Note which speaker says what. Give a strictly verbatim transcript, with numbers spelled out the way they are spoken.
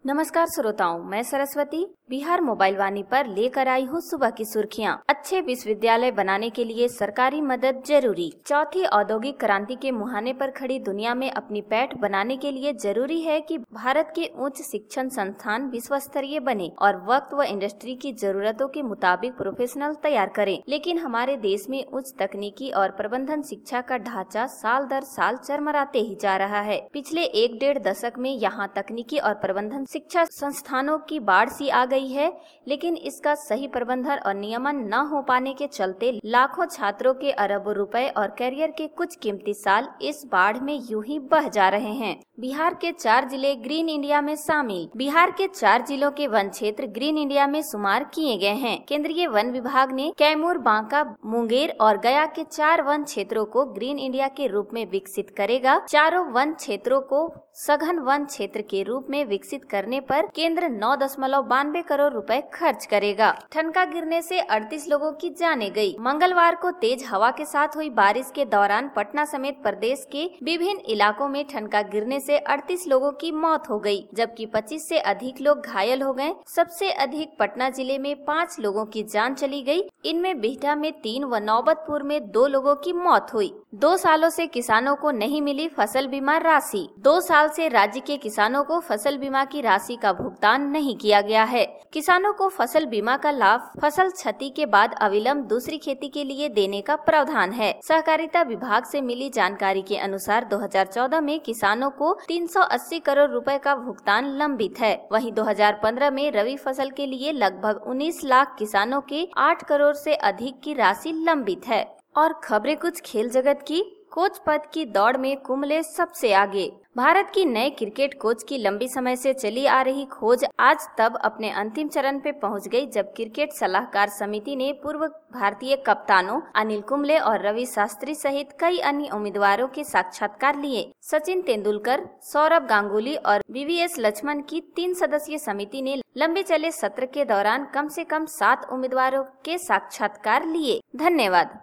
Speaker 1: नमस्कार श्रोताओं, मैं सरस्वती बिहार मोबाइल वाणी पर लेकर आई हूँ सुबह की सुर्खियाँ। अच्छे विश्वविद्यालय बनाने के लिए सरकारी मदद जरूरी। चौथी औद्योगिक क्रांति के मुहाने पर खड़ी दुनिया में अपनी पैठ बनाने के लिए जरूरी है कि भारत के उच्च शिक्षण संस्थान विश्व स्तरीय बने और वक्त व इंडस्ट्री की जरूरतों के मुताबिक प्रोफेशनल तैयार करें। लेकिन हमारे देश में उच्च तकनीकी और प्रबंधन शिक्षा का ढांचा साल दर साल चरमराते ही जा रहा है। पिछले एक डेढ़ दशक में यहाँ तकनीकी और प्रबंधन शिक्षा संस्थानों की बाढ़ सी आ गई है, लेकिन इसका सही प्रबंधन और नियमन न हो पाने के चलते लाखों छात्रों के अरबों रुपए और करियर के कुछ कीमती साल इस बाढ़ में यूं ही बह जा रहे हैं। बिहार के चार जिले ग्रीन इंडिया में शामिल। बिहार के चार जिलों के वन क्षेत्र ग्रीन इंडिया में शुमार किए गए हैं। केंद्रीय वन विभाग ने कैमूर, बांका, मुंगेर और गया के चार वन क्षेत्रों को ग्रीन इंडिया के रूप में विकसित करेगा। चारों वन क्षेत्रों को सघन वन क्षेत्र के रूप में विकसित करने पर केंद्र नौ दशमलव बानवे करोड़ रुपए खर्च करेगा। ठनका गिरने से अड़तीस लोगों की जानें गई। मंगलवार को तेज हवा के साथ हुई बारिश के दौरान पटना समेत प्रदेश के विभिन्न इलाकों में ठनका गिरने से अड़तीस लोगों की मौत हो गई, जबकि पच्चीस से अधिक लोग घायल हो गए। सबसे अधिक पटना जिले में पाँच लोगों की जान चली गई। इनमें बिहटा में तीन व नौबतपुर में दो लोगों की मौत हुई। दो सालों से किसानों को नहीं मिली फसल बीमा राशि। दो साल से राज्य के किसानों को फसल बीमा की राशि का भुगतान नहीं किया गया है। किसानों को फसल बीमा का लाभ फसल क्षति के बाद अविलंब दूसरी खेती के लिए देने का प्रावधान है। सहकारिता विभाग से मिली जानकारी के अनुसार दो हज़ार चौदह में किसानों को तीन सौ अस्सी करोड़ रुपए का भुगतान लंबित है। वहीं दो हज़ार पंद्रह में रबी फसल के लिए लगभग उन्नीस लाख किसानों के आठ करोड़ से अधिक की राशि लंबित है। और खबरें कुछ खेल जगत की। कोच पद की दौड़ में कुंबले सबसे आगे। भारत की नए क्रिकेट कोच की लंबी समय से चली आ रही खोज आज तब अपने अंतिम चरण पे पहुंच गई, जब क्रिकेट सलाहकार समिति ने पूर्व भारतीय कप्तानों अनिल कुंबले और रवि शास्त्री सहित कई अन्य उम्मीदवारों के साक्षात्कार लिए। सचिन तेंदुलकर, सौरभ गांगुली और वीवीएस लक्ष्मण की तीन सदस्यीय समिति ने लंबे चले सत्र के दौरान कम से कम सात उम्मीदवारों के साक्षात्कार लिए। धन्यवाद।